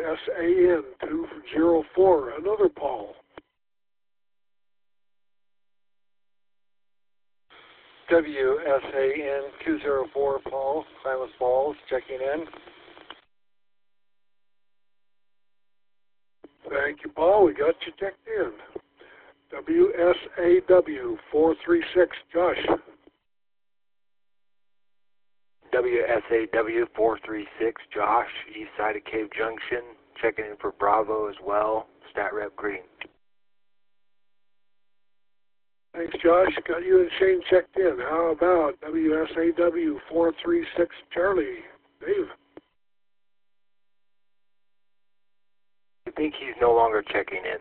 WSAN 204, another Paul. WSAN 204, Paul, Klamath Falls, checking in. Thank you, Paul. We got you checked in. WSAW 436, Josh. WSAW 436, Josh, east side of Cave Junction, checking in for Bravo as well, Stat Rep Green. Thanks, Josh. Got you and Shane checked in. How about WSAW 436, Charlie? Dave? I think he's no longer checking in.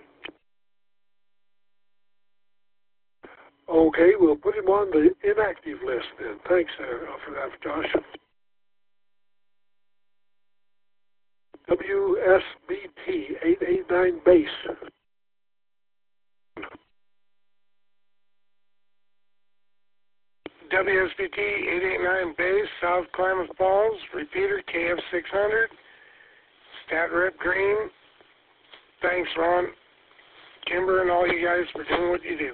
Okay, we'll put him on the inactive list then. Thanks for that, Josh. WSBT 889 base. WSBT 889 base, South Klamath Falls, repeater KF600, Stat Rep Green. Thanks, Ron, Kimber, and all you guys for doing what you do.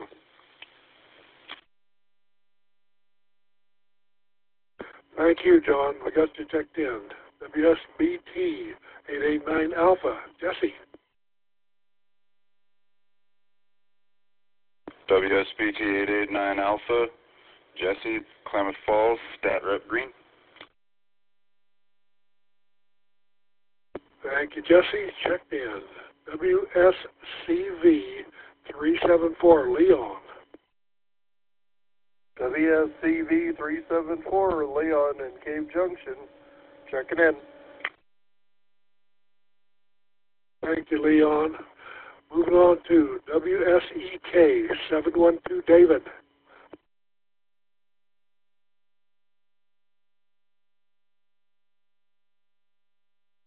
Thank you, John. We got you checked in. WSBT 889 Alpha. Jesse. WSBT 889 Alpha. Jesse, Klamath Falls, Stat Rep Green. Thank you, Jesse. Checked in. WSCV 374 Leon. WSCV 374, Leon in Cave Junction, checking in. Thank you, Leon. Moving on to WSEK 712 David.